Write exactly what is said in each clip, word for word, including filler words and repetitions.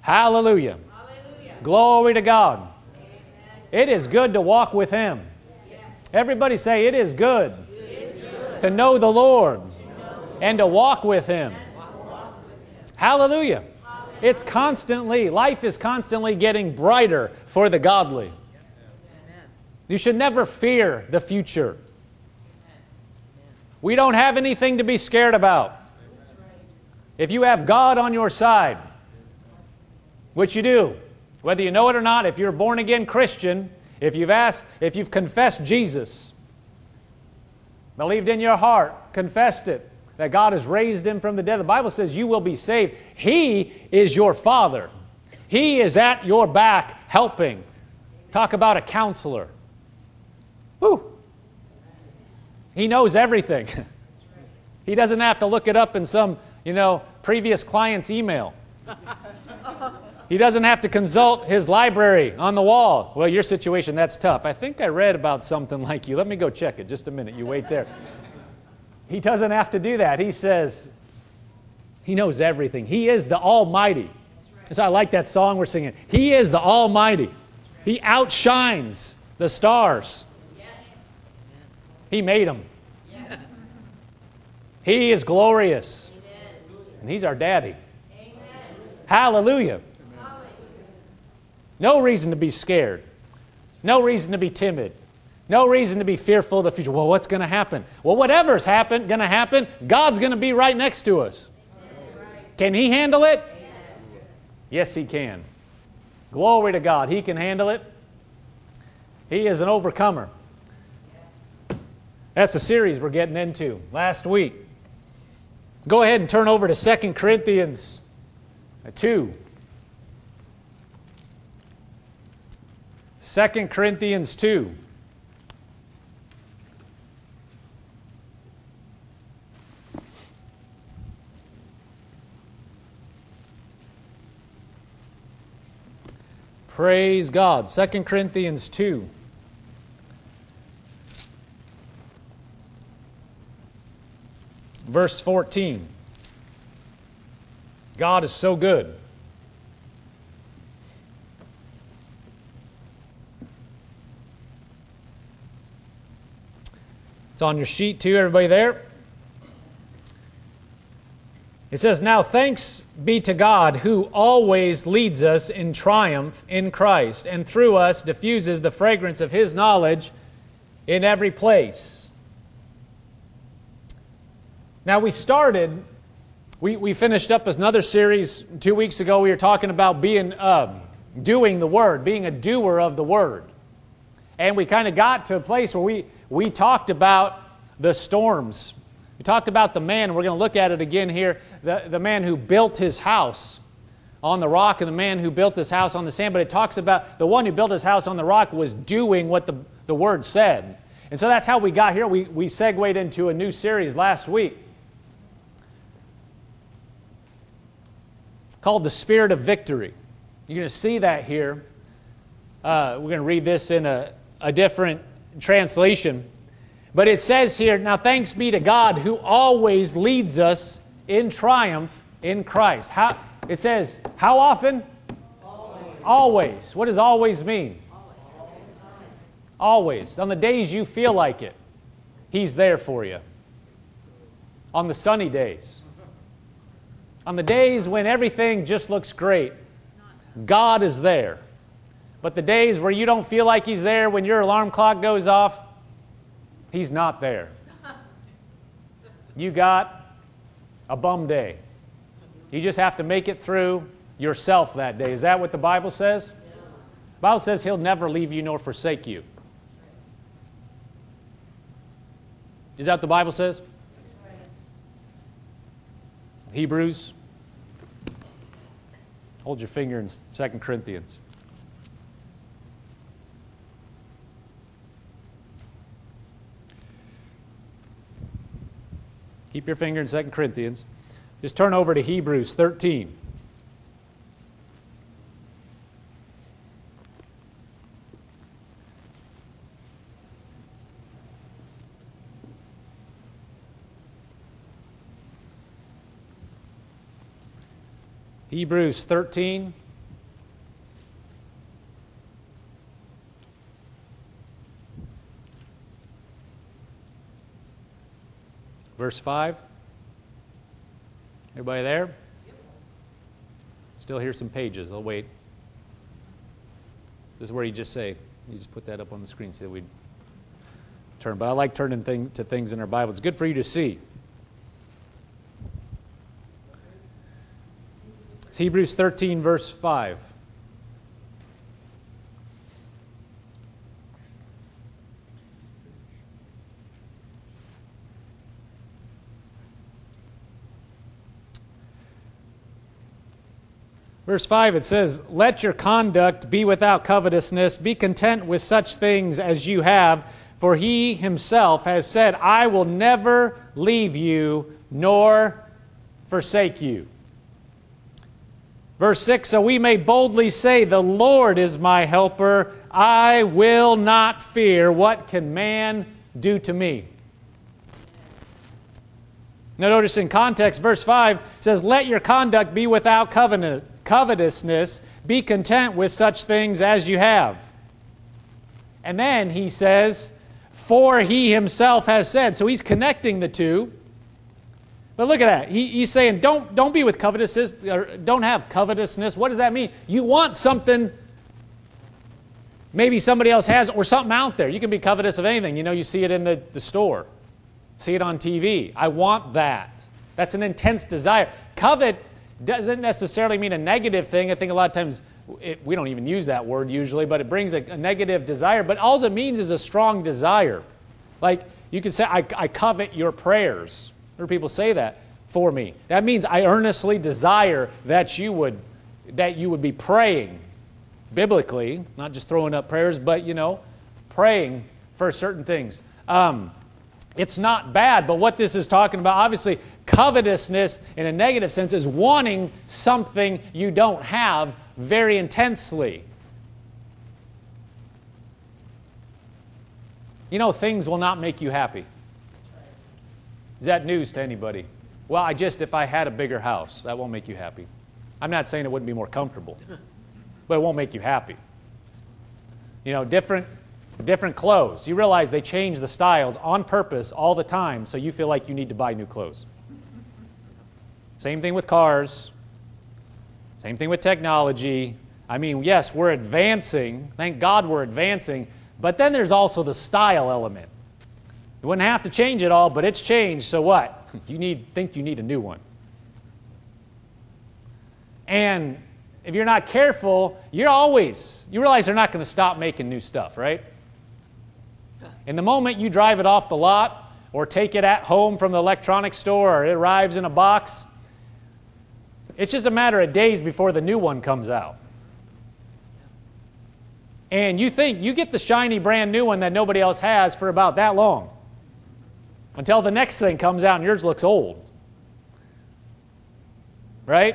Hallelujah. Hallelujah. Glory to God. Amen. It is good to walk with Him. Yes. Everybody say, it is good, it is good to know the Lord and to walk with Him. Hallelujah. It's constantly, life is constantly getting brighter for the godly. You should never fear the future. We don't have anything to be scared about. If you have God on your side, which you do, whether you know it or not, if you're a born-again Christian, if you've asked, if you've confessed Jesus, believed in your heart, confessed it, that God has raised Him from the dead, the Bible says you will be saved. He is your Father. He is at your back helping. Talk about a counselor. Woo! He knows everything. He doesn't have to look it up in some, you know, previous client's email. He doesn't have to consult his library on the wall. Well, your situation, that's tough. I think I read about something like you. Let me go check it. Just a minute. You wait there. He doesn't have to do that. He says, He knows everything. He is the Almighty. So I like that song we're singing. He is the Almighty. He outshines the stars. He made them. He is glorious. And He's our daddy. Hallelujah. No reason to be scared. No reason to be timid. No reason to be fearful of the future. Well, what's going to happen? Well, whatever's happen, going to happen, God's going to be right next to us. Can He handle it? Yes, He can. Glory to God. He can handle it. He is an overcomer. That's the series we're getting into last week. Go ahead and turn over to Second Corinthians two. Second Corinthians two. Praise God. Second Corinthians two. Verse fourteen. God is so good. It's on your sheet too, everybody there? It says, "Now thanks be to God who always leads us in triumph in Christ, and through us diffuses the fragrance of His knowledge in every place." Now we started, we, we finished up another series two weeks ago. We were talking about being, uh, doing the Word, being a doer of the Word. And we kind of got to a place where we, we talked about the storms. We talked about the man, we're going to look at it again here, the, the man who built his house on the rock and the man who built his house on the sand. But it talks about the one who built his house on the rock was doing what the, the Word said. And so that's how we got here. We, we segued into a new series last week called The Spirit of Victory. You're going to see that here. Uh, we're going to read this in a, a different translation. But it says here, "Now thanks be to God who always leads us in triumph in Christ." How, it says, how often? Always. Always. What does always mean? Always. Always. On the days you feel like it, He's there for you. On the sunny days. On the days when everything just looks great, God is there. But the days where you don't feel like He's there, when your alarm clock goes off, He's not there. You got a bum day. You just have to make it through yourself that day. Is that what the Bible says? The Bible says He'll never leave you nor forsake you. Is that what the Bible says? Hebrews. Hold your finger in Second Corinthians. Keep your finger in Second Corinthians. Just turn over to Hebrews thirteen. Hebrews thirteen. Verse five. Everybody there? Still hear some pages. I'll wait. This is where you just say, you just put that up on the screen so that we'd turn. But I like turning thing, to things in our Bible. It's good for you to see. It's Hebrews thirteen, verse five. Verse five, it says, "Let your conduct be without covetousness. Be content with such things as you have. For he himself has said, I will never leave you nor forsake you." Verse six, "So we may boldly say, the Lord is my helper. I will not fear. What can man do to me?" Now notice in context, verse five says, "Let your conduct be without covenant. covetousness, be content with such things as you have." And then he says, "For he himself has said." So he's connecting the two. But look at that. He, he's saying, don't, don't be with covetousness, or don't have covetousness. What does that mean? You want something maybe somebody else has, or something out there. You can be covetous of anything. You know, you see it in the, the store. See it on T V. I want that. That's an intense desire. Covet doesn't necessarily mean a negative thing. I think a lot of times it, we don't even use that word usually, but it brings a, a negative desire. But all it means is a strong desire. Like you could say, I, I covet your prayers. I've heard people say that for me. That means I earnestly desire that you would, that you would be praying biblically, not just throwing up prayers, but, you know, praying for certain things. Um, It's not bad, but what this is talking about, obviously, covetousness in a negative sense is wanting something you don't have very intensely. You know, things will not make you happy. Is that news to anybody? Well, I just, if I had a bigger house, that won't make you happy. I'm not saying it wouldn't be more comfortable, but it won't make you happy. You know, different... Different clothes. You realize they change the styles on purpose all the time, so you feel like you need to buy new clothes. Same thing with cars. Same thing with technology. I mean, yes, we're advancing. Thank God we're advancing. But then there's also the style element. You wouldn't have to change it all, but it's changed, so what? You need think you need a new one. And if you're not careful, you're always, you realize they're not going to stop making new stuff, right? In the moment you drive it off the lot or take it at home from the electronics store or it arrives in a box, it's just a matter of days before the new one comes out. And you think you get the shiny brand new one that nobody else has for about that long until the next thing comes out and yours looks old. Right?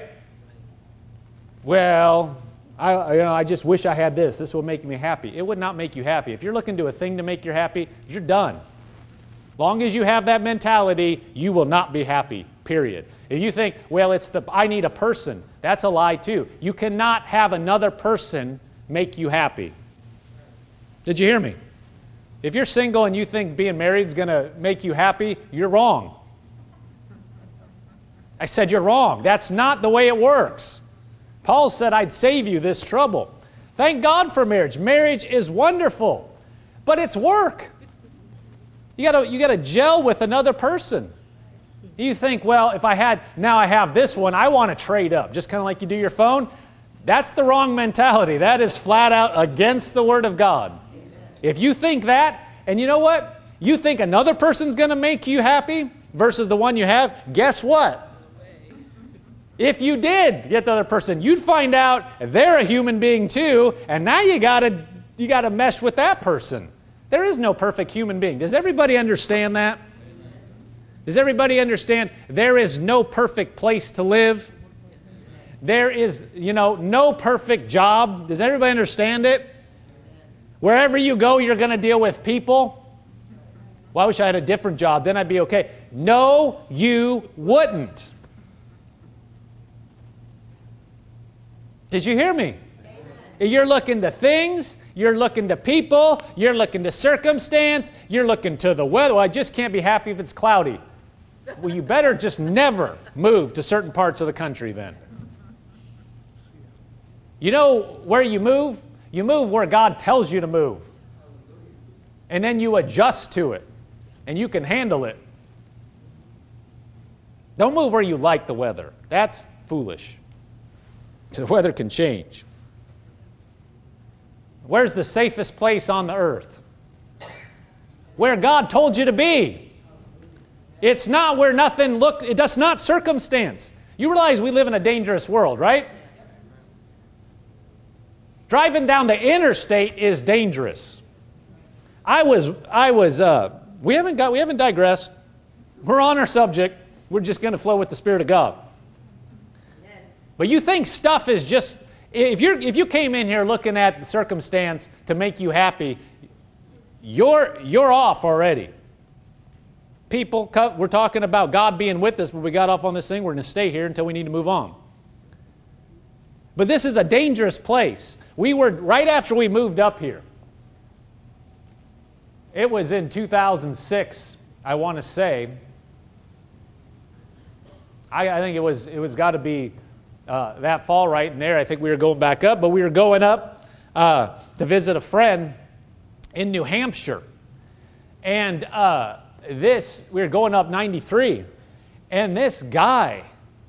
Well, I, you know, I just wish I had this. This will make me happy. It would not make you happy. If you're looking to a thing to make you happy, you're done. Long as you have that mentality, you will not be happy, period. If you think, well, it's the I need a person, that's a lie too. You cannot have another person make you happy. Did you hear me? If you're single and you think being married is going to make you happy, you're wrong. I said you're wrong. That's not the way it works. Paul said, I'd save you this trouble. Thank God for marriage. Marriage is wonderful, but it's work. You gotta, you gotta gel with another person. You think, well, if I had, now I have this one, I want to trade up, just kind of like you do your phone. That's the wrong mentality. That is flat out against the Word of God. If you think that, and you know what? You think another person's going to make you happy versus the one you have, guess what? If you did get the other person, you'd find out they're a human being too, and now you gotta you gotta mesh with that person. There is no perfect human being. Does everybody understand that? Does everybody understand there is no perfect place to live? There is, you know, no perfect job. Does everybody understand it? Wherever you go, you're going to deal with people. Well, I wish I had a different job, then I'd be okay. No, you wouldn't. Did you hear me? Yes. You're looking to things, you're looking to people, you're looking to circumstance, you're looking to the weather. Well, I just can't be happy if it's cloudy. Well, you better just never move to certain parts of the country then. You know where you move? You move where God tells you to move. And then you adjust to it. And you can handle it. Don't move where you like the weather. That's foolish. The weather can change. Where's the safest place on the earth? Where God told you to be. It's not where nothing look. It does not circumstance. You realize we live in a dangerous world, right? Driving down the interstate is dangerous. I was, I was. Uh, we haven't got. We haven't digressed. We're on our subject. We're just going to flow with the Spirit of God. But you think stuff is just. If you're, if you came in here looking at the circumstance to make you happy, you're, you're off already. People, we're talking about God being with us, but we got off on this thing. We're going to stay here until we need to move on. But this is a dangerous place. We were, right after we moved up here, it was in two thousand six, I want to say. I, I think it was, it was got to be uh, that fall right in there. I think we were going back up, but we were going up uh, to visit a friend in New Hampshire. And uh, this, we were going up ninety-three, and this guy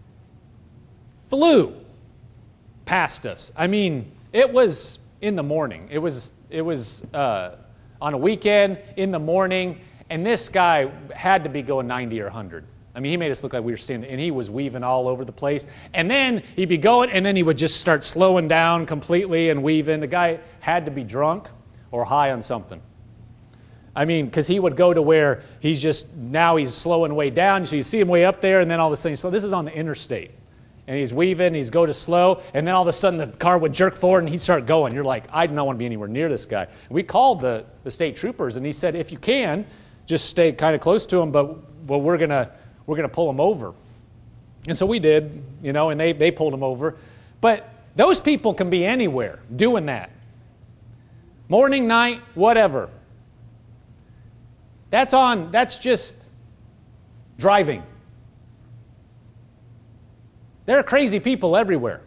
flew past us. I mean, it was in the morning. It was, it was uh, on a weekend in the morning, and this guy had to be going ninety or one hundred. I mean, he made us look like we were standing, and he was weaving all over the place. And then he'd be going, and then he would just start slowing down completely and weaving. The guy had to be drunk or high on something. I mean, because he would go to where he's just, now he's slowing way down. So you see him way up there, and then all this thing. So this is on the interstate. And he's weaving, he's go to slow, and then all of a sudden the car would jerk forward, and he'd start going. You're like, I do not want to be anywhere near this guy. And we called the, the state troopers, and he said, if you can, just stay kind of close to him, but well, we're going to we're gonna pull him over. And so we did, you know, and they, they pulled him over. But those people can be anywhere doing that. Morning, night, whatever. That's on, that's just driving. There are crazy people everywhere.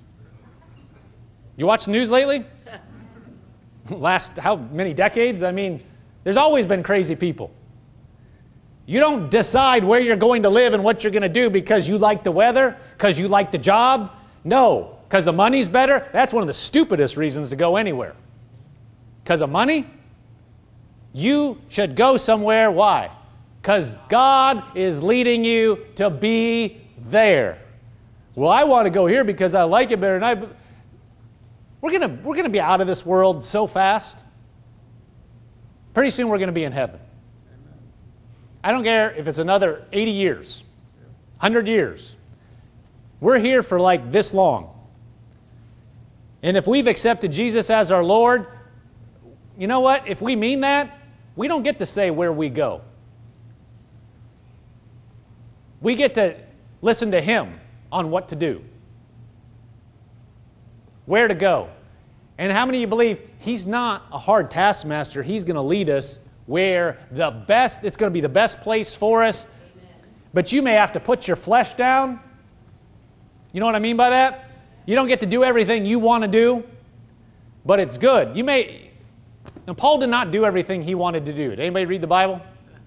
You watch the news lately? Last how many decades? I mean, there's always been crazy people. You don't decide where you're going to live and what you're going to do because you like the weather, because you like the job. No, because the money's better. That's one of the stupidest reasons to go anywhere. Because of money? You should go somewhere. Why? Because God is leading you to be there. Well, I want to go here because I like it better than I... We're going to, we're going to be out of this world so fast. Pretty soon we're going to be in heaven. I don't care if it's another eighty years, one hundred years. We're here for like this long. And if we've accepted Jesus as our Lord, you know what? If we mean that, we don't get to say where we go. We get to listen to Him on what to do, where to go. And how many of you believe He's not a hard taskmaster? He's going to lead us where the best, it's going to be the best place for us. But you may have to put your flesh down. You know what I mean by that? You don't get to do everything you want to do, but it's good. You may, now Paul did not do everything he wanted to do. Did anybody read the Bible?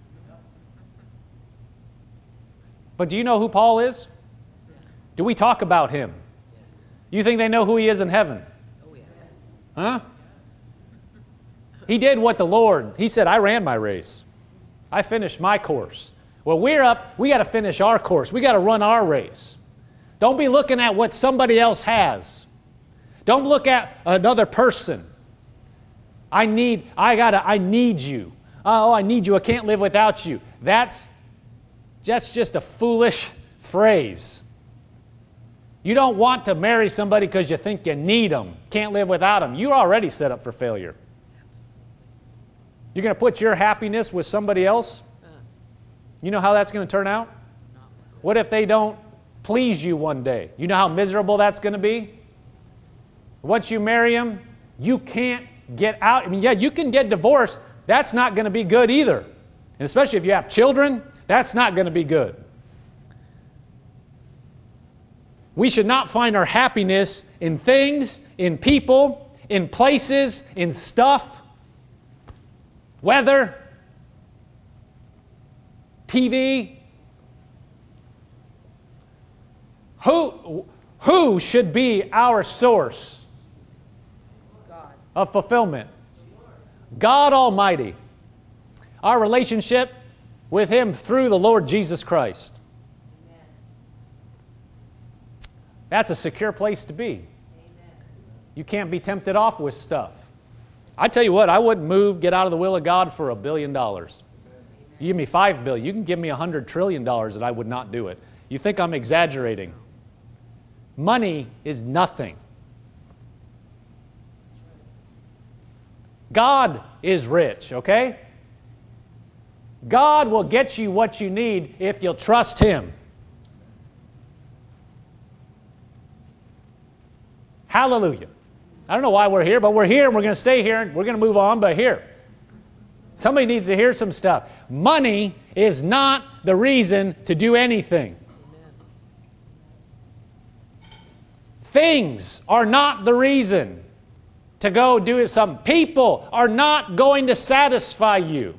But do you know who Paul is? Do we talk about him? You think they know who he is in heaven? Huh? He did what the Lord, he said, I ran my race. I finished my course. Well, we're up, we got to finish our course. We got to run our race. Don't be looking at what somebody else has. Don't look at another person. I need, I gotta, I need you. Oh, I need you. I can't live without you. That's, that's just a foolish phrase. You don't want to marry somebody because you think you need them. Can't live without them. You're already set up for failure. You're going to put your happiness with somebody else? You know how that's going to turn out? What if they don't please you one day? You know how miserable that's going to be? Once you marry them, you can't get out. I mean, yeah, you can get divorced. That's not going to be good either. And especially if you have children, That's not going to be good. We should not find our happiness in things, in people, in places, in stuff, weather, T V. Who, who should be our source of fulfillment? God Almighty. Our relationship with Him through the Lord Jesus Christ. That's a secure place to be. You can't be tempted off with stuff. I tell you what, I wouldn't move, get out of the will of God for a billion dollars. You give me five billion, you can give me a hundred trillion dollars and I would not do it. You think I'm exaggerating. Money is nothing. God is rich, okay? God will get you what you need if you'll trust Him. Hallelujah. I don't know why we're here, but we're here and we're going to stay here and we're going to move on, but here. Somebody needs to hear some stuff. Money is not the reason to do anything. Things are not the reason to go do something. People are not going to satisfy you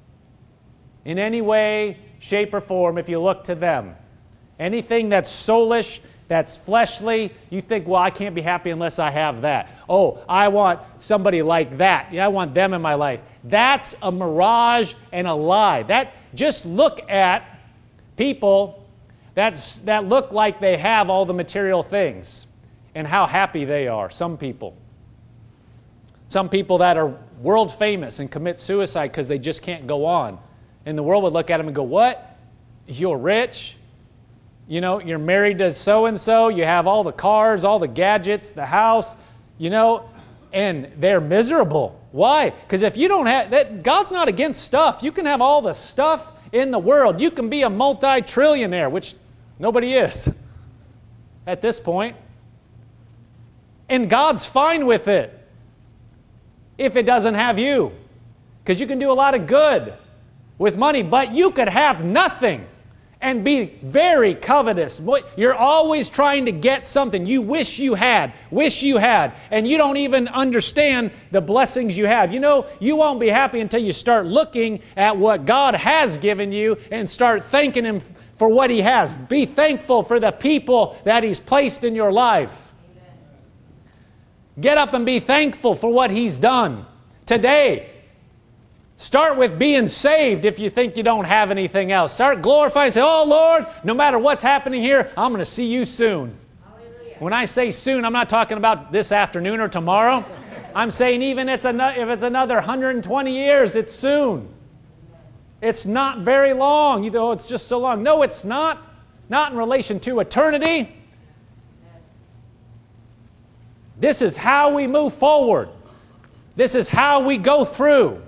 in any way, shape, or form if you look to them. Anything that's soulish, that's fleshly, you think, well, I can't be happy unless I have that. Oh, I want somebody like that. Yeah, I want them in my life. That's a mirage and a lie. That, just look at people that's, that look like they have all the material things and how happy they are. Some people. Some people that are world famous and commit suicide because they just can't go on. And the world would look at them and go, what? You're rich? You know, you're married to so-and-so, you have all the cars, all the gadgets, the house, you know, and they're miserable. Why? Because if you don't have, that, God's not against stuff. You can have all the stuff in the world. You can be a multi-trillionaire, which nobody is at this point. And God's fine with it if it doesn't have you. Because you can do a lot of good with money, but you could have nothing and be very covetous. You're always trying to get something you wish you had, wish you had, and you don't even understand the blessings you have. You know, you won't be happy until you start looking at what God has given you and start thanking Him for what He has. Be thankful for the people that He's placed in your life. Amen. Get up and be thankful for what He's done today. Start with being saved if you think you don't have anything else. Start glorifying. Say, oh, Lord, no matter what's happening here, I'm going to see you soon. Hallelujah. When I say soon, I'm not talking about this afternoon or tomorrow. I'm saying even it's an- if it's another one hundred twenty years, it's soon. It's not very long. You know, it's just so long. No, it's not. Not in relation to eternity. This is how we move forward. This is how we go through.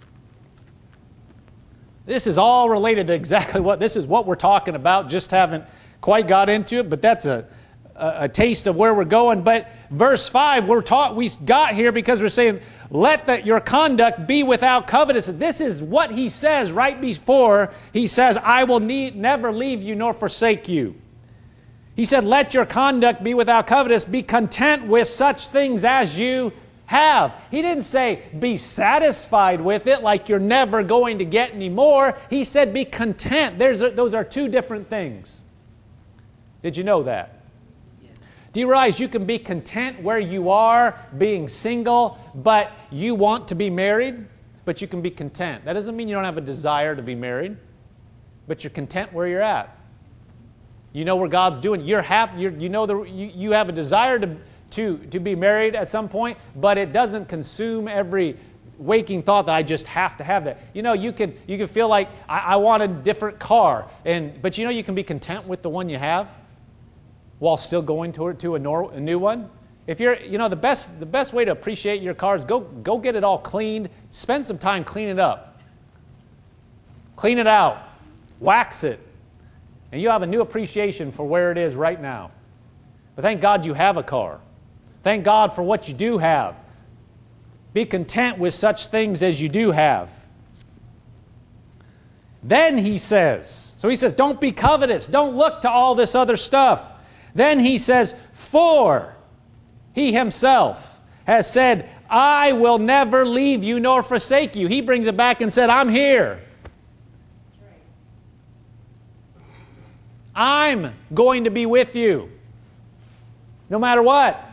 This is all related to exactly what, this is what we're talking about. Just haven't quite got into it, but that's a, a, a taste of where we're going. But verse five, we're taught, we got here because we're saying, let the, your conduct be without covetousness. This is what he says right before he says, I will need, never leave you nor forsake you. He said, let your conduct be without covetousness. Be content with such things as you have. He didn't say be satisfied with it like you're never going to get any more. He said be content. There's a, those are two different things. Did you know that? Yeah. Do you realize you can be content where you are, being single, but you want to be married, but you can be content. That doesn't mean you don't have a desire to be married, but you're content where you're at. You know where God's doing. You're happy. You're, you know the, you, you have a desire to To, to be married at some point, but it doesn't consume every waking thought that I just have to have that. You know, you can you can feel like I, I want a different car, and but you know you can be content with the one you have while still going toward to a, nor, a new one. If you're, you know, the best the best way to appreciate your car is go go get it all cleaned. Spend some time cleaning it up. Clean it out, wax it, and you have a new appreciation for where it is right now. But thank God you have a car. Thank God for what you do have. Be content with such things as you do have. Then he says, so he says, don't be covetous. Don't look to all this other stuff. Then he says, for he himself has said, I will never leave you nor forsake you. He brings it back and said, I'm here. I'm going to be with you no matter what.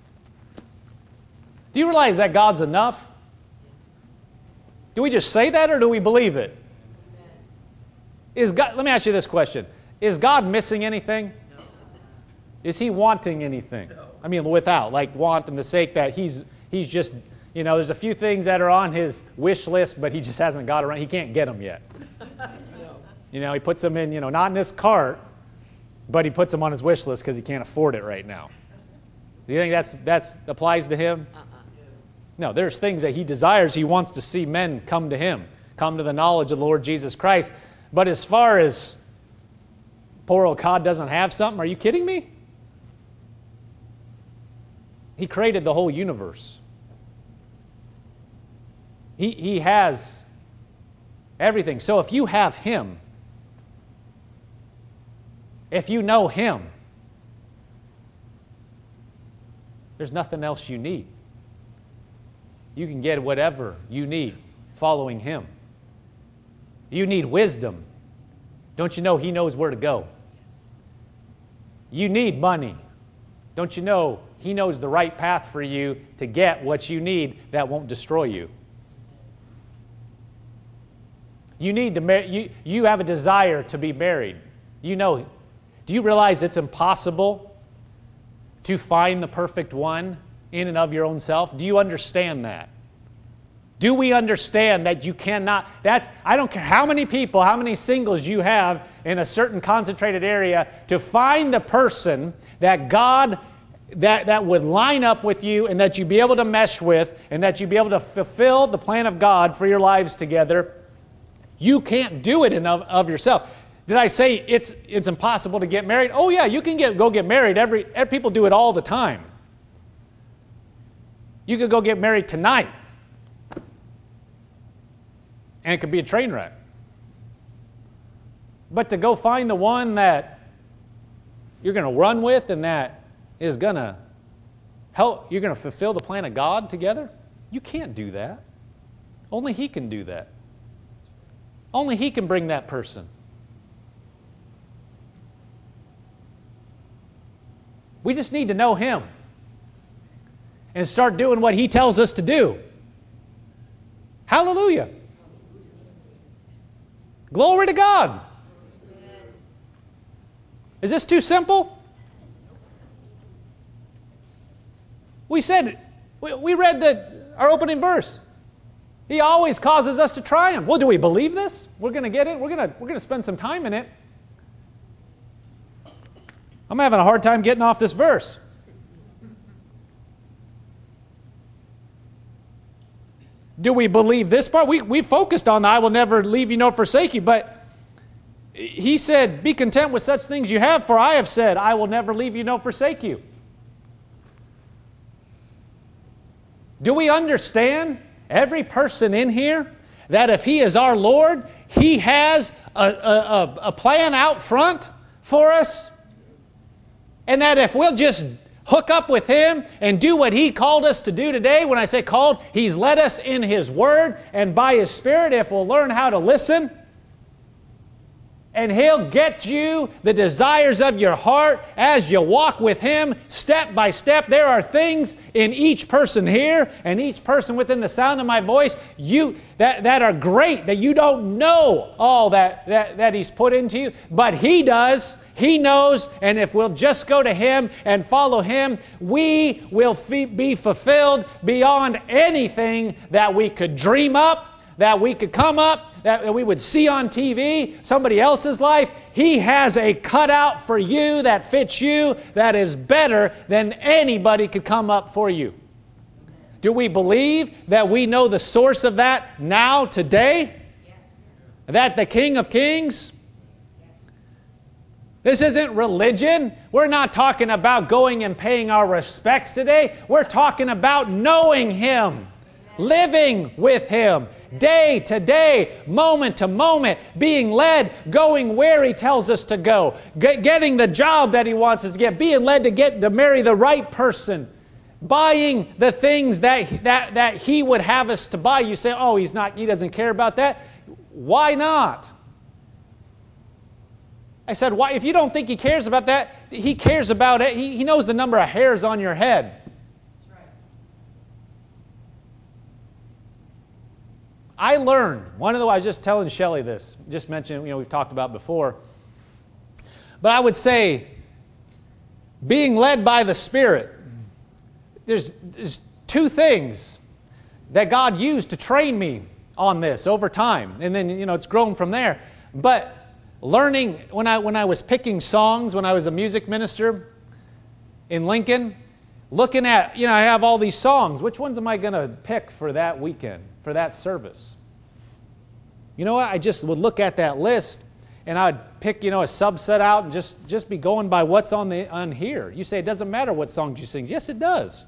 Do you realize that God's enough? Do we just say that or do we believe it? Is God, let me ask you this question. Is God missing anything? No. Is He wanting anything? No. I mean, without, like want in the sake that He's He's just, you know, there's a few things that are on His wish list, but He just hasn't got around. He can't get them yet. No. You know, He puts them in, you know, not in His cart, but He puts them on His wish list because He can't afford it right now. Do you think that's that's applies to Him? Uh-uh. No, there's things that He desires. He wants to see men come to Him, come to the knowledge of the Lord Jesus Christ. But as far as poor old God doesn't have something, are you kidding me? He created the whole universe. He, he has everything. So if you have Him, if you know Him, there's nothing else you need. You can get whatever you need following Him. You need wisdom. Don't you know He knows where to go? You need money. Don't you know He knows the right path for you to get what you need that won't destroy you? You need to marry. You, you have a desire to be married. You know, do you realize it's impossible to find the perfect one in and of your own self? Do you understand that? Do we understand that you cannot, that's, I don't care how many people, how many singles you have in a certain concentrated area, to find the person that God, that, that would line up with you and that you'd be able to mesh with and that you'd be able to fulfill the plan of God for your lives together. You can't do it in of, of yourself. Did I say it's, it's impossible to get married? Oh yeah, you can get, go get married. Every, every people do it all the time. You could go get married tonight. And it could be a train wreck. But to go find the one that you're going to run with and that is going to help, you're going to fulfill the plan of God together, you can't do that. Only He can do that. Only He can bring that person. We just need to know Him and start doing what He tells us to do. Hallelujah. Glory to God. Is this too simple? We said, we, we read the, our opening verse. He always causes us to triumph. Well, do we believe this? We're going to get it. We're going to, we're going to spend some time in it. I'm having a hard time getting off this verse. Do we believe this part? We, we focused on the I will never leave you nor forsake you, but He said, be content with such things you have, for I have said, I will never leave you nor forsake you. Do we understand, every person in here, that if He is our Lord, He has a, a, a plan out front for us? And that if we'll just hook up with Him and do what He called us to do today. When I say called, He's led us in His Word and by His Spirit, if we'll learn how to listen. And He'll get you the desires of your heart as you walk with Him step by step. There are things in each person here and each person within the sound of my voice you that, that are great, that you don't know all that, that, that He's put into you, but He does. He knows, and if we'll just go to Him and follow Him, we will be fulfilled beyond anything that we could dream up, that we could come up, that we would see on T V, somebody else's life. He has a cutout for you that fits you that is better than anybody could come up for you. Do we believe that we know the source of that now, today? Yes. That the King of Kings? This isn't religion. We're not talking about going and paying our respects today. We're talking about knowing Him, living with Him, day to day, moment to moment, being led, going where He tells us to go, get, getting the job that He wants us to get, being led to get to marry the right person, buying the things that, that, that He would have us to buy. You say, oh, He's not, He doesn't care about that. Why not? I said, why? If you don't think He cares about that, He cares about it. He, he knows the number of hairs on your head. I learned, one of the, I was just telling Shelley this, just mentioned, you know, we've talked about before. But I would say, being led by the Spirit, there's, there's two things that God used to train me on this over time. And then, you know, it's grown from there. But learning, when I, when I was picking songs, when I was a music minister in Lincoln, looking at, you know, I have all these songs. Which ones am I going to pick for that weekend, for that service? You know what? I just would look at that list and I'd pick, you know, a subset out and just, just be going by what's on the on here. You say it doesn't matter what songs you sing. Yes, it does.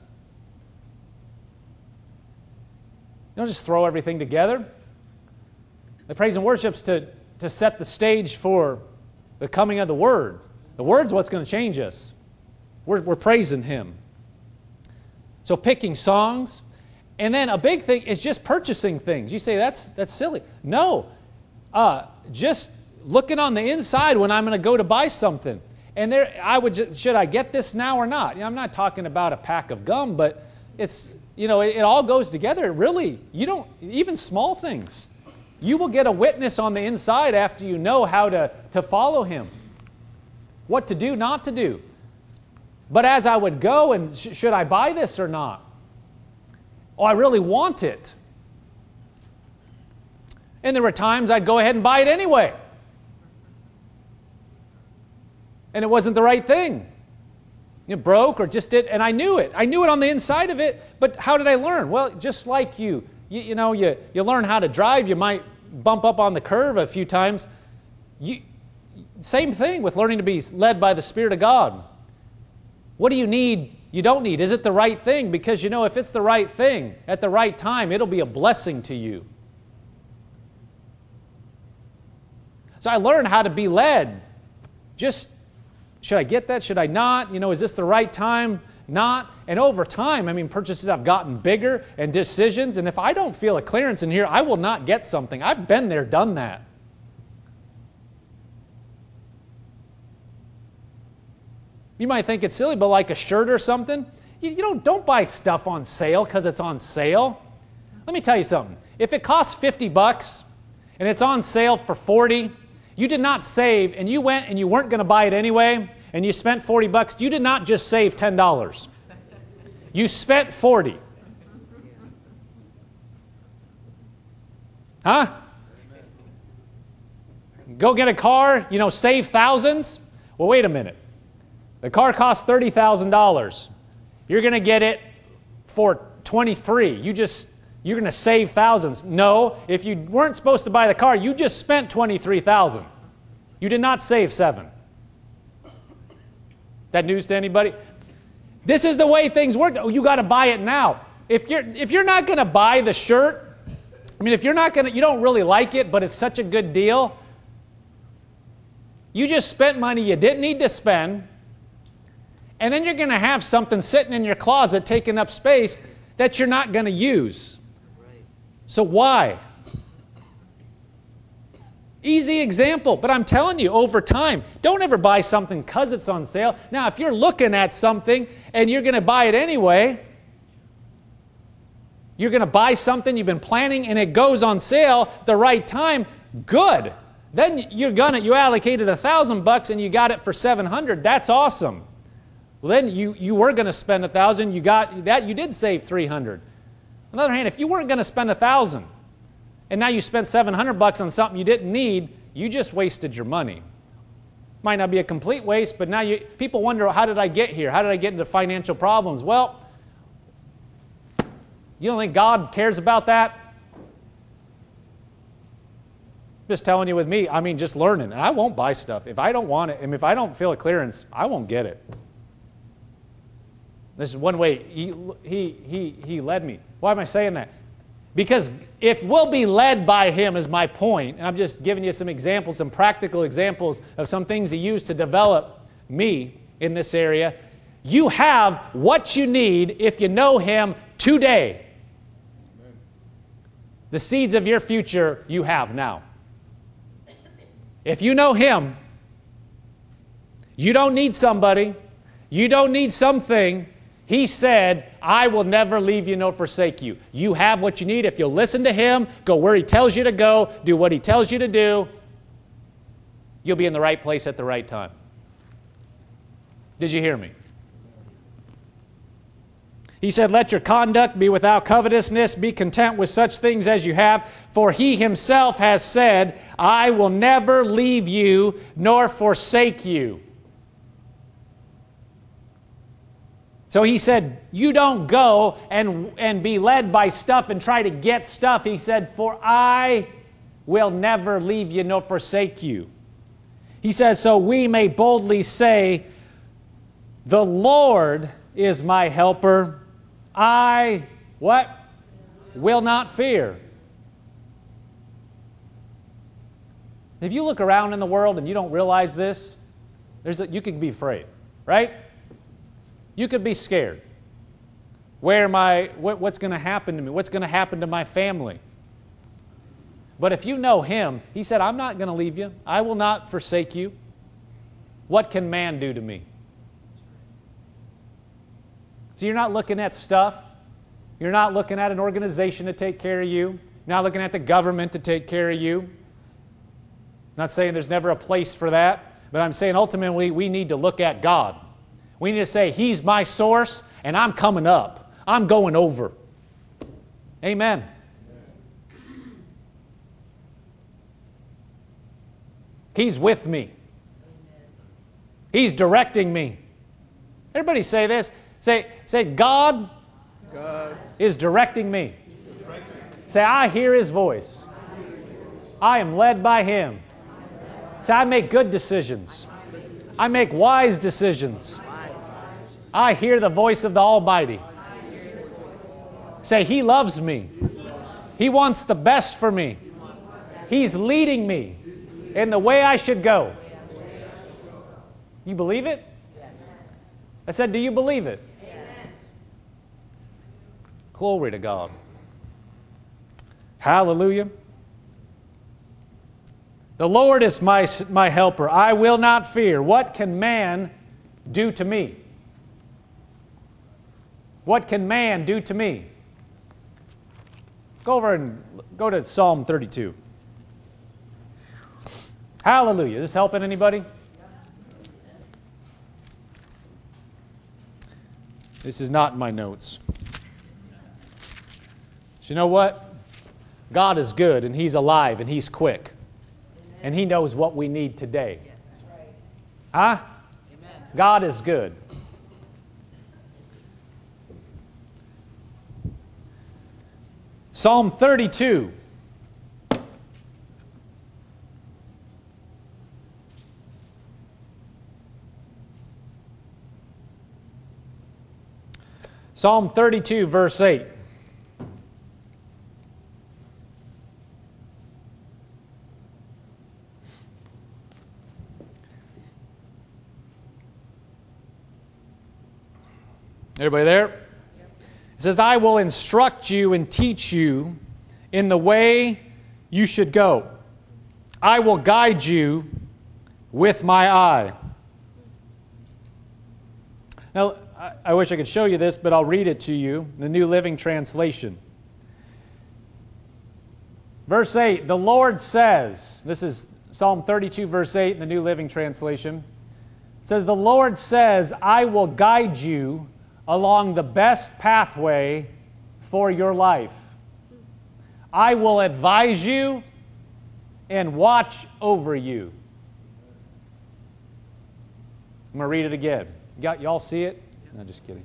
You don't just throw everything together. The praise and worship's to, to set the stage for the coming of the Word. The Word's what's going to change us. We're, we're praising Him. So picking songs. And then a big thing is just purchasing things. You say, that's that's silly. No. Uh, just looking on the inside when I'm going to go to buy something. And there, I would just, should I get this now or not? You know, I'm not talking about a pack of gum, but it's, you know, it, it all goes together. Really, you don't, even small things. You will get a witness on the inside after you know how to, to follow Him. What to do, not to do. But as I would go and sh- should I buy this or not? Oh, I really want it. And there were times I'd go ahead and buy it anyway. And it wasn't the right thing. It broke or just did, and I knew it. I knew it on the inside of it, but how did I learn? Well, just like you, you, you know, you, you learn how to drive, you might bump up on the curve a few times. You, same thing with learning to be led by the Spirit of God. What do you need? You don't need. Is it the right thing? Because you know, if it's the right thing at the right time, it'll be a blessing to you. So I learned how to be led. Just, should I get that? Should I not? You know, is this the right time? Not. And over time, I mean, purchases have gotten bigger and decisions. And if I don't feel a clearance in here, I will not get something. I've been there, done that. You might think it's silly, but like a shirt or something, you, you don't, don't buy stuff on sale because it's on sale. Let me tell you something. If it costs fifty bucks and it's on sale for forty, you did not save, and you went and you weren't going to buy it anyway, and you spent forty bucks, you did not just save ten dollars. You spent forty. Huh? Go get a car, you know, save thousands? Well, wait a minute. The car costs thirty thousand dollars. You're going to get it for twenty-three. You just, you're going to save thousands. No, if you weren't supposed to buy the car, you just spent twenty-three thousand dollars. You did not save seven. That news to anybody? This is the way things work. Oh, you got to buy it now. If you're if you're not going to buy the shirt, I mean, if you're not going to, you don't really like it, but it's such a good deal, you just spent money you didn't need to spend. And then you're going to have something sitting in your closet taking up space that you're not going to use. So why? Easy example, but I'm telling you, over time, don't ever buy something because it's on sale. Now, if you're looking at something and you're going to buy it anyway, you're going to buy something you've been planning and it goes on sale at the right time, good. Then you're gonna you allocated a thousand bucks and you got it for seven hundred. That's awesome. Well, then you, you were going to spend a thousand, you got that, you did save three hundred. On the other hand, if you weren't going to spend a thousand, and now you spent seven hundred bucks on something you didn't need, you just wasted your money. Might not be a complete waste, but now you, people wonder, how did I get here? How did I get into financial problems? Well, you don't think God cares about that? Just telling you with me, I mean, just learning. I won't buy stuff. If I don't want it, and if I don't feel a clearance, I won't get it. This is one way he, he, he, he led me. Why am I saying that? Because if we'll be led by Him is my point, and I'm just giving you some examples, some practical examples of some things He used to develop me in this area. You have what you need if you know Him today. Amen. The seeds of your future you have now. If you know Him, you don't need somebody. You don't need something. He said, I will never leave you nor forsake you. You have what you need. If you'll listen to Him, go where He tells you to go, do what He tells you to do, you'll be in the right place at the right time. Did you hear me? He said, let your conduct be without covetousness. Be content with such things as you have. For He Himself has said, I will never leave you nor forsake you. So He said, you don't go and, and be led by stuff and try to get stuff. He said, for I will never leave you nor forsake you. He says, so we may boldly say, the Lord is my helper. I, what? Will not fear. If you look around in the world and you don't realize this, there's a, you could be afraid, right? You could be scared. Where am I, what, what's going to happen to me? What's going to happen to my family? But if you know Him, He said, I'm not going to leave you. I will not forsake you. What can man do to me? So you're not looking at stuff. You're not looking at an organization to take care of you. You're not looking at the government to take care of you. I'm not saying there's never a place for that, but I'm saying ultimately we need to look at God. We need to say, He's my source, and I'm coming up. I'm going over. Amen. He's with me. He's directing me. Everybody say this. Say, say God, God is directing me. Directing. Say, I hear His voice. I am led by Him. Say, I make good decisions. I make wise decisions. I hear the voice of the Almighty. Say, He loves me. He wants the best for me. He's leading me in the way I should go. You believe it? I said, do you believe it? Yes. Glory to God. Hallelujah. The Lord is my, my helper. I will not fear. What can man do to me? What can man do to me? Go over and go to Psalm thirty-two. Hallelujah. Is this helping anybody? This is not in my notes. But you know what? God is good, and He's alive, and He's quick. Amen. And He knows what we need today. Yes. Huh? Amen. God is good. Psalm thirty-two. Psalm thirty-two, verse eight. Everybody there? It says, I will instruct you and teach you in the way you should go. I will guide you with my eye. Now, I wish I could show you this, but I'll read it to you, the New Living Translation. Verse eight, the Lord says, this is Psalm thirty-two, verse eight in the New Living Translation. It says, the Lord says, I will guide you along the best pathway for your life. I will advise you and watch over you. I'm going to read it again. You got, y'all see it? No, just kidding.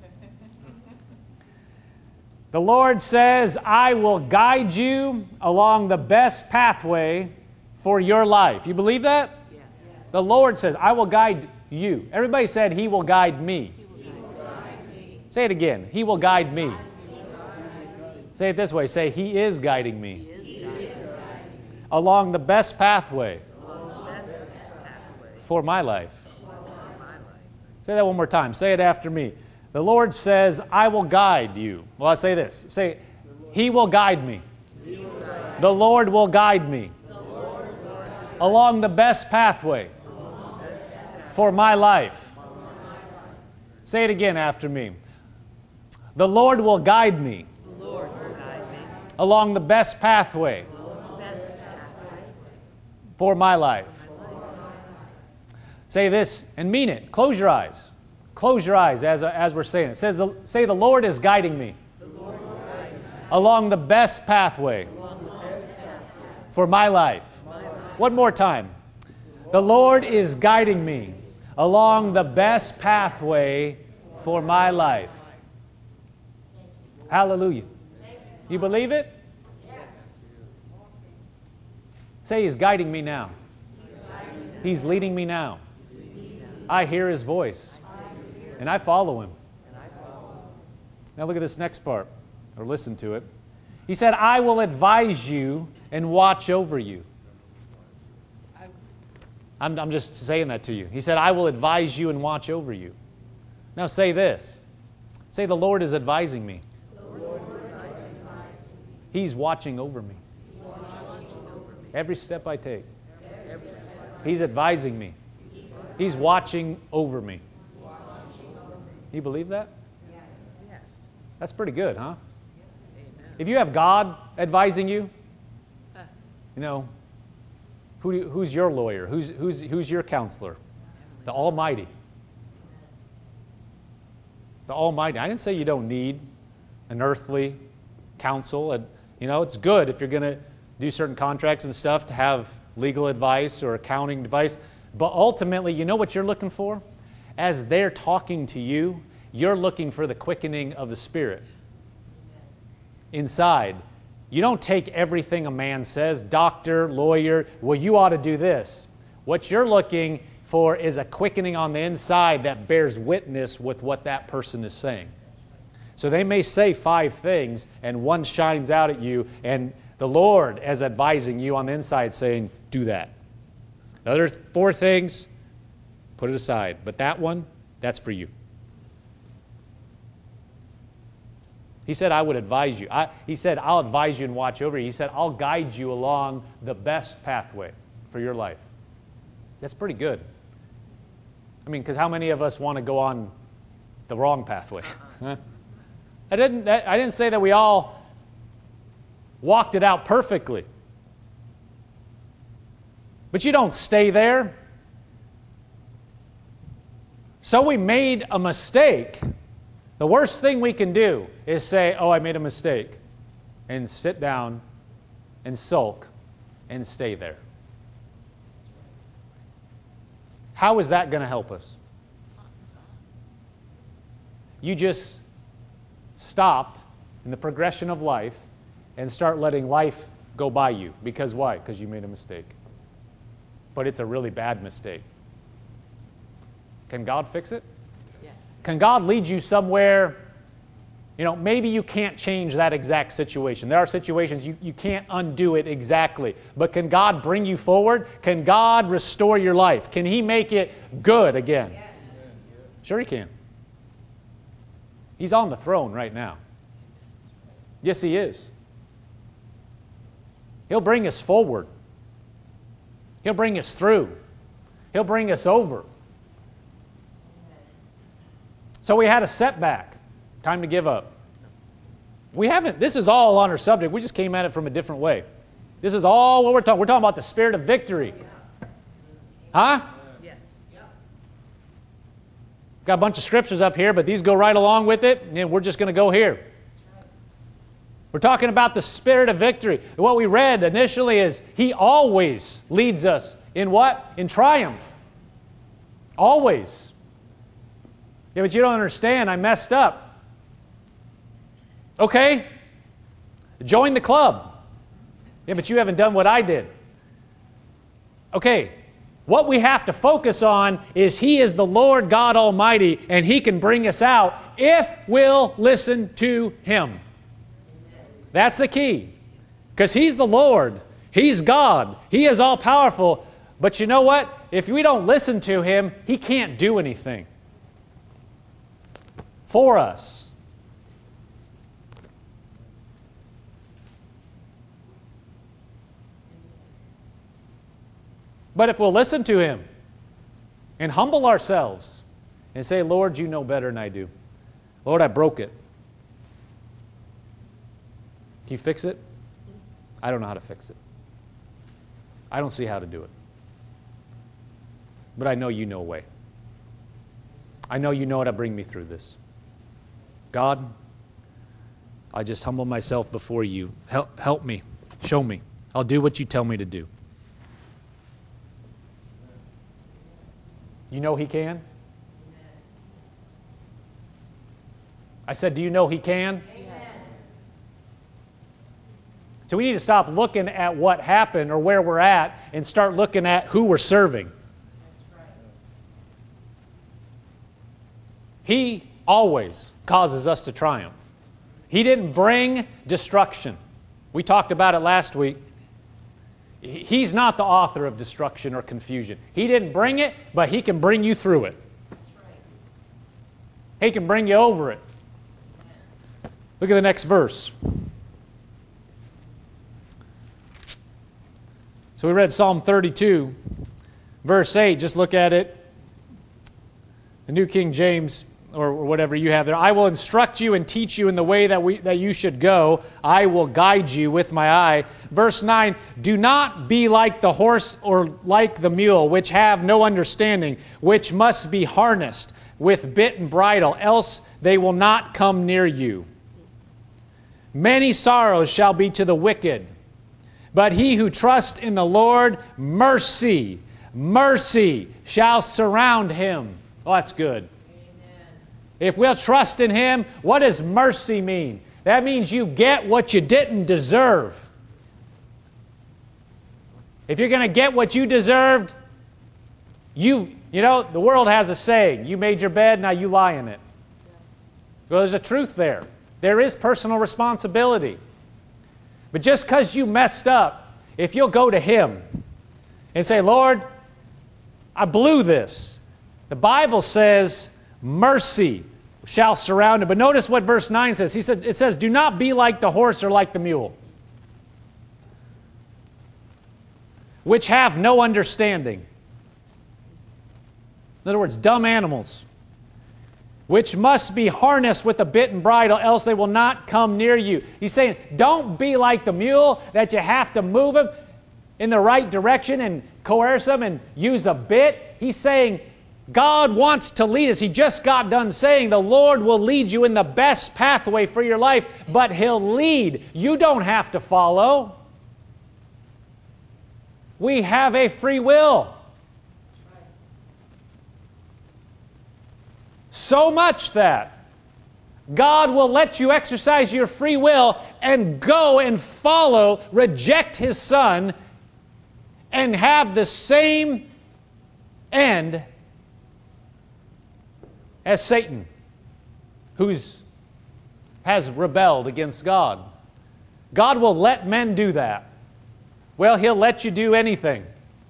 The Lord says, I will guide you along the best pathway for your life. You believe that? Yes. The Lord says, I will guide you. Everybody said, He will guide me. He will guide me. Say it again. He will guide me. Say it this way. Say, He is guiding me. He is guiding me Along the best pathway along the best pathway for my life. for my life. Say that one more time. Say it after me. The Lord says, I will guide you. Well, I say this. Say, He will guide me. The Lord will guide me along the best pathway for my life. Say it again after me. The Lord will guide me The Lord will guide me along the best pathway along the best pathway for my life. Say this and mean it. Close your eyes. Close your eyes as, as we're saying it. It says, the, say, the Lord is guiding me The Lord is guiding me along the best pathway along the best pathway for my life. for my life. One more time. The Lord is guiding me along the best pathway for my life. Hallelujah. You believe it? Yes. Say, He's guiding me now. He's leading me now. I hear His voice. And I follow Him. Now look at this next part, or listen to it. He said, I will advise you and watch over you. I'm, I'm just saying that to you. He said, I will advise you and watch over you. Now say this. Say, the Lord is advising me. He's watching over me. Every step I take. He's advising me. He's watching over me. You believe that? Yes. That's pretty good, huh? Amen. If you have God advising you, Uh. you know, who do you, who's your lawyer? Who's, who's, who's your counselor? The Almighty. The Almighty. I didn't say you don't need an earthly counsel. And, you know, it's good if you're going to do certain contracts and stuff to have legal advice or accounting advice. But ultimately, you know what you're looking for? As they're talking to you, you're looking for the quickening of the Spirit inside. You don't take everything a man says, doctor, lawyer, well, you ought to do this. What you're looking for is a quickening on the inside that bears witness with what that person is saying. So they may say five things, and one shines out at you, and the Lord is advising you on the inside saying, do that. The other four things, put it aside. But that one, that's for you. He said, I would advise you. I, he said, I'll advise you and watch over you. He said, I'll guide you along the best pathway for your life. That's pretty good. I mean, because how many of us want to go on the wrong pathway? Huh? I didn't, I didn't say that we all walked it out perfectly. But you don't stay there. So we made a mistake. The worst thing we can do is say, oh, I made a mistake, and sit down and sulk and stay there. How is that going to help us? You just stopped in the progression of life and start letting life go by you. Because why? Because you made a mistake. But it's a really bad mistake. Can God fix it? Yes. Can God lead you somewhere? You know, maybe you can't change that exact situation. There are situations you, you can't undo it exactly. But can God bring you forward? Can God restore your life? Can He make it good again? Yes. Sure He can. He's on the throne right now. Yes, He is. He'll bring us forward. He'll bring us through. He'll bring us over. So we had a setback. Time to give up. We haven't, this is all on our subject. We just came at it from a different way. This is all what we're talking. We're talking about the spirit of victory. Huh? Yes. Got a bunch of scriptures up here, but these go right along with it, and we're just going to go here. We're talking about the spirit of victory. What we read initially is He always leads us in what? In triumph. Always. Yeah, but you don't understand. I messed up. Okay. Join the club. Yeah, but you haven't done what I did. Okay. What we have to focus on is He is the Lord God Almighty, and He can bring us out if we'll listen to Him. That's the key. Because He's the Lord. He's God. He is all-powerful. But you know what? If we don't listen to Him, He can't do anything for us. But if we'll listen to Him and humble ourselves and say, Lord, you know better than I do. Lord, I broke it. Can you fix it? I don't know how to fix it. I don't see how to do it. But I know you know a way. I know you know how to bring me through this. God, I just humble myself before you. Help, help me. Show me. I'll do what you tell me to do. You know He can? I said, do you know He can? Yes. So we need to stop looking at what happened or where we're at and start looking at who we're serving. That's right. He always causes us to triumph. He didn't bring destruction. We talked about it last week. He's not the author of destruction or confusion. He didn't bring it, but He can bring you through it. That's right. He can bring you over it. Look at the next verse. So we read Psalm thirty-two, verse eight. Just look at it. The New King James, or whatever you have there. I will instruct you and teach you in the way that we that you should go. I will guide you with my eye. Verse nine, do not be like the horse or like the mule, which have no understanding, which must be harnessed with bit and bridle, else they will not come near you. Many sorrows shall be to the wicked, but he who trusts in the Lord, mercy, mercy shall surround him. Oh, that's good. If we'll trust in Him, what does mercy mean? That means you get what you didn't deserve. If you're going to get what you deserved, you, you know, the world has a saying, you made your bed, now you lie in it. Well, there's a truth there. There is personal responsibility. But just because you messed up, if you'll go to Him and say, Lord, I blew this. The Bible says mercy shall surround him. But notice what verse nine says. He said, it says, do not be like the horse or like the mule, which have no understanding. In other words, dumb animals, which must be harnessed with a bit and bridle, else they will not come near you. He's saying, don't be like the mule that you have to move him in the right direction and coerce him and use a bit. He's saying, God wants to lead us. He just got done saying the Lord will lead you in the best pathway for your life, but He'll lead. You don't have to follow. We have a free will. So much that God will let you exercise your free will and go and follow, reject His Son, and have the same end as Satan, who's has rebelled against God. God will let men do that. Well, He'll let you do anything.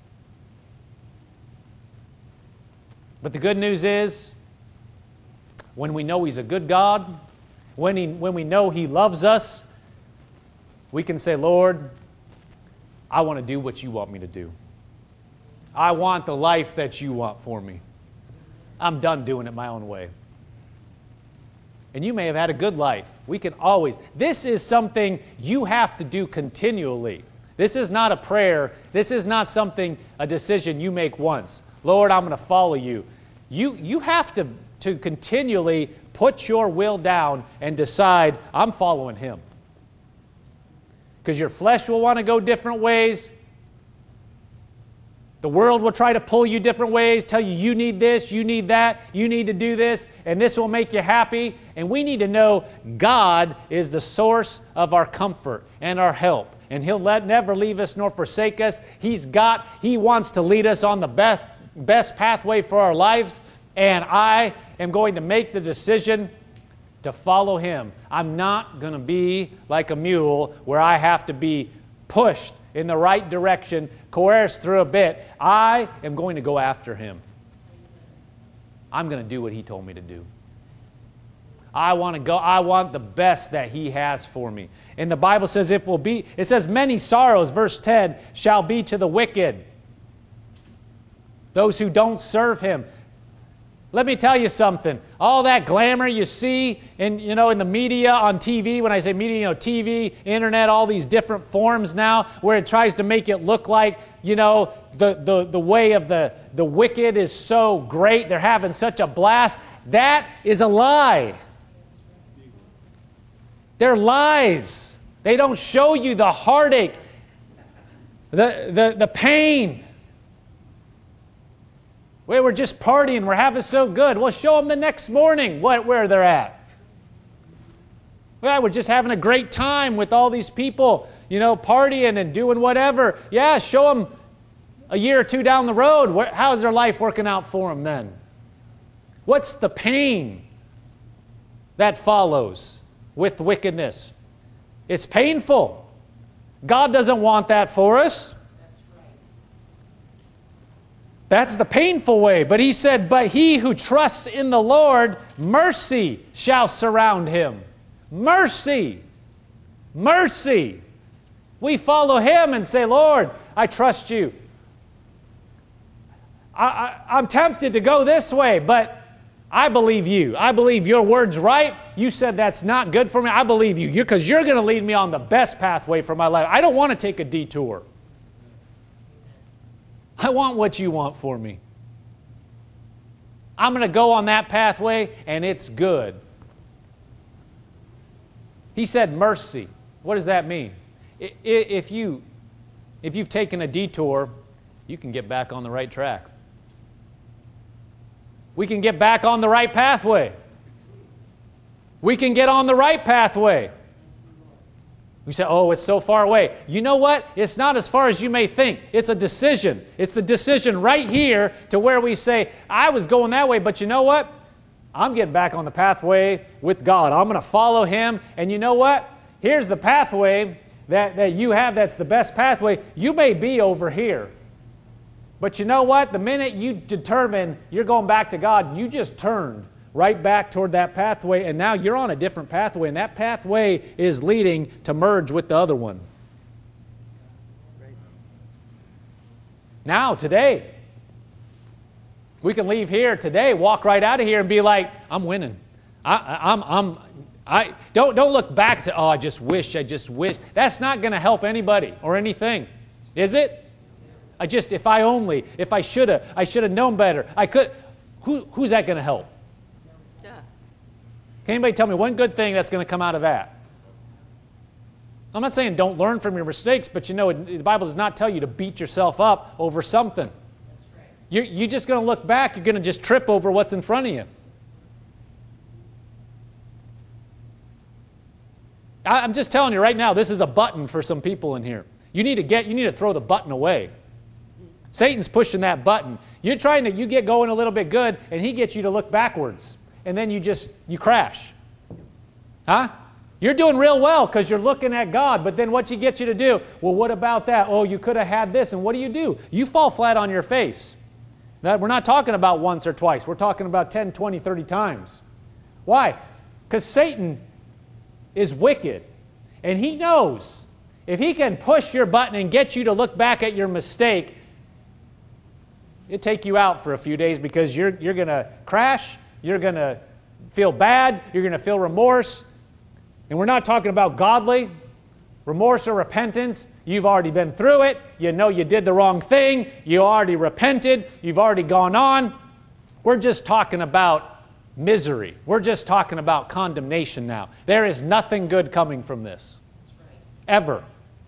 But the good news is, when we know He's a good God, when, he, when we know He loves us, we can say, Lord, I want to do what you want me to do. I want the life that you want for me. I'm done doing it my own way. And you may have had a good life. We can always. This is something you have to do continually. This is not a prayer. This is not something, a decision you make once. Lord, I'm going to follow you. You, you have to, to continually put your will down and decide, I'm following Him. Because your flesh will want to go different ways. The world will try to pull you different ways, tell you you need this, you need that, you need to do this, and this will make you happy. And we need to know God is the source of our comfort and our help. And He'll let, never leave us nor forsake us. He's got, He wants to lead us on the best, best pathway for our lives. And I am going to make the decision to follow Him. I'm not going to be like a mule where I have to be pushed in the right direction, coerced through a bit. I am going to go after Him. I'm going to do what He told me to do. I want to go, I want the best that He has for me. And the Bible says it will be, it says many sorrows, verse ten, shall be to the wicked. Those who don't serve Him. Let me tell you something. All that glamour you see in, you know, in the media, on T V, when I say media, you know, T V, internet, all these different forms now, where it tries to make it look like, you know, the, the, the way of the, the wicked is so great, they're having such a blast. That is a lie. They're lies. They don't show you the heartache, the, the, the pain. We we're just partying, we're having so good. Well, show them the next morning what, where they're at. Well, we're just having a great time with all these people, you know, partying and doing whatever. Yeah, show them a year or two down the road. Where, how's their life working out for them then? What's the pain that follows with wickedness? It's painful. God doesn't want that for us. That's the painful way. But He said, but he who trusts in the Lord, mercy shall surround him. Mercy. Mercy. We follow Him and say, Lord, I trust You. I, I, I'm tempted to go this way, but I believe You. I believe Your word's right. You said that's not good for me. I believe You, because You're going to lead me on the best pathway for my life. I don't want to take a detour. I want what You want for me. I'm going to go on that pathway, and it's good. He said mercy. What does that mean? If, you, if you've taken a detour, you can get back on the right track. We can get back on the right pathway. We can get on the right pathway. We say, oh, it's so far away. You know what? It's not as far as you may think. It's a decision. It's the decision right here to where we say, I was going that way, but you know what? I'm getting back on the pathway with God. I'm going to follow Him. And you know what? Here's the pathway that, that you have that's the best pathway. You may be over here. But you know what? The minute you determine you're going back to God, you just turned right back toward that pathway, and now you're on a different pathway, and that pathway is leading to merge with the other one. Now, today, we can leave here today, walk right out of here and be like, I'm winning. I, I'm, I'm, I, don't, don't look back and say, oh, I just wish, I just wish. That's not going to help anybody or anything, is it? I just, if I only, if I should have, I should have known better. I could, who, who's that going to help? Can anybody tell me one good thing that's going to come out of that? I'm not saying don't learn from your mistakes, but you know, the Bible does not tell you to beat yourself up over something. That's right. You're, you're just going to look back, you're going to just trip over what's in front of you. I, I'm just telling you right now, this is a button for some people in here. You need to get, you need to throw the button away. Satan's pushing that button. You're trying to, you get going a little bit good, and he gets you to look backwards. And then you just, you crash. Huh? You're doing real well because you're looking at God, but then what's He get you to do? Well, what about that? Oh, you could have had this, and what do you do? You fall flat on your face. Now, we're not talking about once or twice. We're talking about ten, twenty, thirty times. Why? Because Satan is wicked, and he knows if he can push your button and get you to look back at your mistake, it'll take you out for a few days because you're, you're going to crash. You're going to feel bad. You're going to feel remorse. And we're not talking about godly remorse or repentance. You've already been through it. You know you did the wrong thing. You already repented. You've already gone on. We're just talking about misery. We're just talking about condemnation now. There is nothing good coming from this. Ever.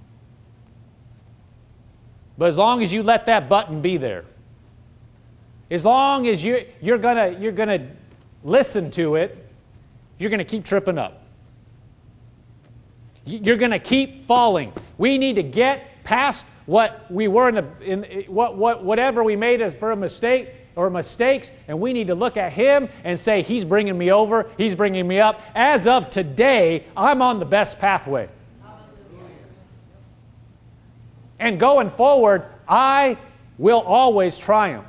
But as long as you let that button be there, as long as you, you're going you're gonna listen to it, you're going to keep tripping up. You're going to keep falling. We need to get past what we were in the, in what, what, whatever we made as for a mistake, or mistakes, and we need to look at Him and say, He's bringing me over, He's bringing me up. As of today, I'm on the best pathway. And going forward, I will always triumph.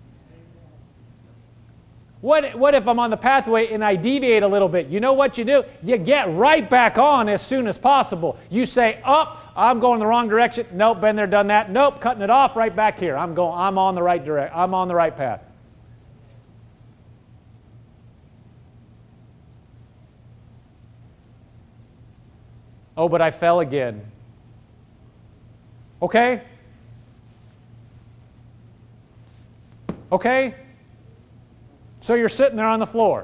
What, what if I'm on the pathway and I deviate a little bit? You know what you do? You get right back on as soon as possible. You say, up, I'm going the wrong direction. Nope, been there, done that. Nope, cutting it off right back here. I'm going, I'm on the right direct, I'm on the right path. Oh, but I fell again. Okay? Okay? So you're sitting there on the floor.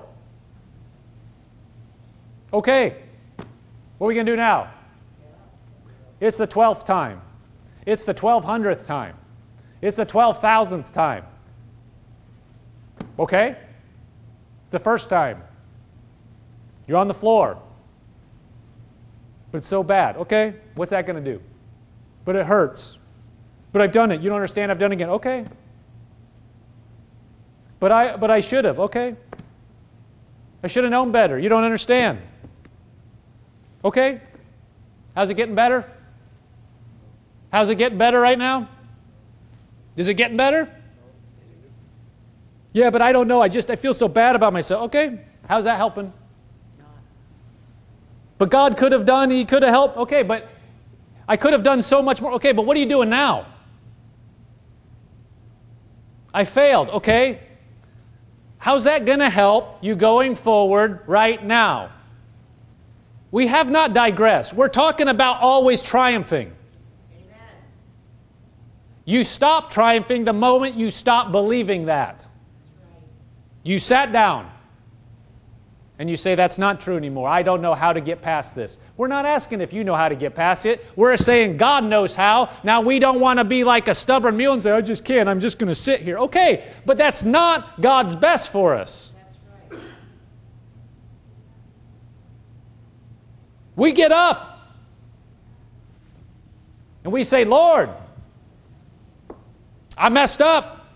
Okay. What are we going to do now? It's the twelfth time. It's the twelve hundredth time. It's the twelve thousandth time. Okay? The first time. You're on the floor. But it's so bad. Okay, what's that going to do? But it hurts. But I've done it. You don't understand? I've done it again. Okay. But I, but I should have. Okay. I should have known better. You don't understand. Okay. How's it getting better? How's it getting better right now? Is it getting better? Yeah, but I don't know. I just, I feel so bad about myself. Okay. How's that helping? But God could have done, He could have helped. Okay, but I could have done so much more. Okay, but what are you doing now? I failed. Okay. How's that going to help you going forward right now? We have not digressed. We're talking about always triumphing. Amen. You stop triumphing the moment you stop believing that. That's right. You sat down and you say, that's not true anymore. I don't know how to get past this. We're not asking if you know how to get past it. We're saying God knows how. Now, we don't want to be like a stubborn mule and say, I just can't. I'm just going to sit here. Okay, but that's not God's best for us. That's right. We get up and we say, Lord, I messed up.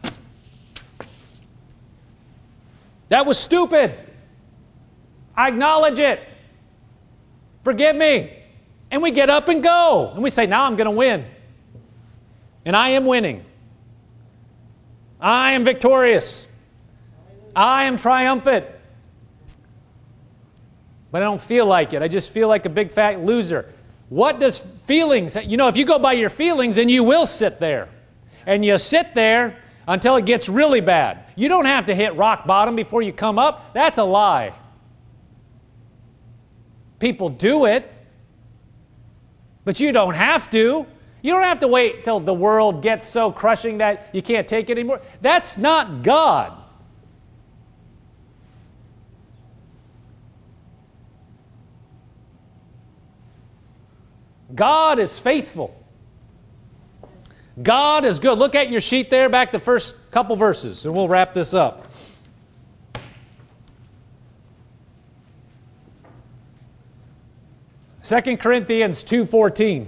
That was stupid. I acknowledge it. Forgive me. And we get up and go. And we say, now I'm going to win. And I am winning. I am victorious. I am triumphant. But I don't feel like it. I just feel like a big fat loser. What does feelings, you know, if you go by your feelings, then you will sit there. And you sit there until it gets really bad. You don't have to hit rock bottom before you come up. That's a lie. People do it, but you don't have to. You don't have to wait till the world gets so crushing that you can't take it anymore. That's not God. God is faithful. God is good. Look at your sheet there, back the first couple verses, and we'll wrap this up. Second Corinthians two fourteen.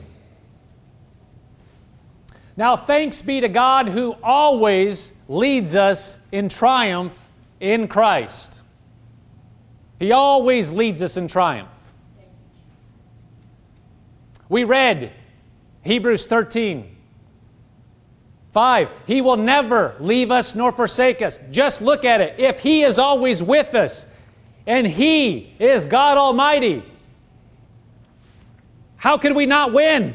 Now thanks be to God who always leads us in triumph in Christ. He always leads us in triumph. We read Hebrews thirteen five. He will never leave us nor forsake us. Just look at it. If He is always with us, and He is God Almighty, how could we not win?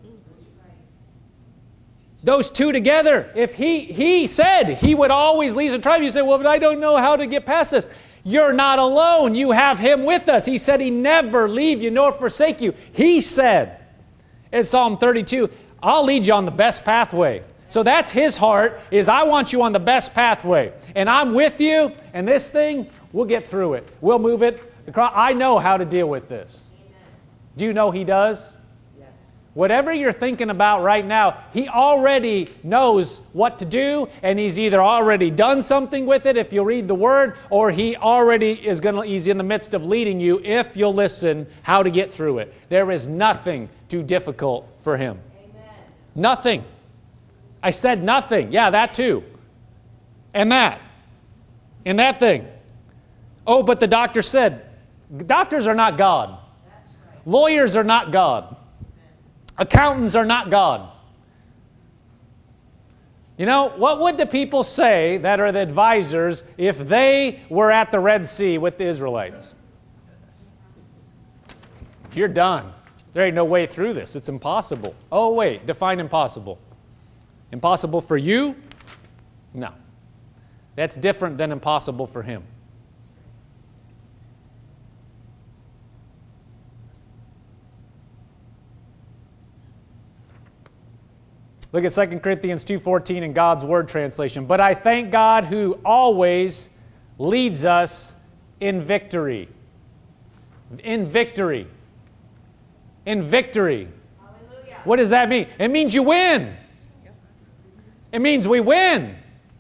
Those two together. If he, he said He would always lead us in triumph, you say, well, but I don't know how to get past this. You're not alone. You have Him with us. He said He never leave you nor forsake you. He said in Psalm thirty-two, I'll lead you on the best pathway. So that's His heart, is I want you on the best pathway. And I'm with you, and this thing, we'll get through it. We'll move it. I know how to deal with this. Do you know He does? Yes. Whatever you're thinking about right now, He already knows what to do, and He's either already done something with it if you read the Word, or He already is going to, He's in the midst of leading you if you'll listen how to get through it. There is nothing too difficult for Him. Amen. Nothing. I said nothing. Yeah, that too. and that, and that thing. Oh, but the doctor said, doctors are not God. Lawyers are not God. Accountants are not God. You know, what would the people say that are the advisors if they were at the Red Sea with the Israelites? You're done. There ain't no way through this. It's impossible. Oh, wait. Define impossible. Impossible for you? No. That's different than impossible for him. Look at Second Corinthians two fourteen in God's Word translation. But I thank God who always leads us in victory. In victory. In victory. Hallelujah. What does that mean? It means you win. It means we win.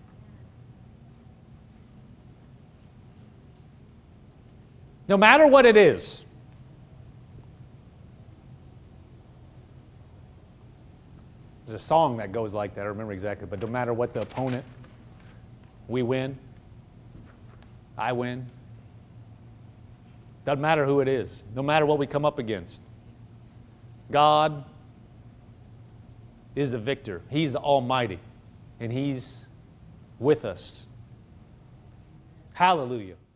No matter what it is. There's a song that goes like that. I don't remember exactly. But no matter what the opponent, we win. I win. Doesn't matter who it is. No matter what we come up against. God is the victor. He's the Almighty. And He's with us. Hallelujah.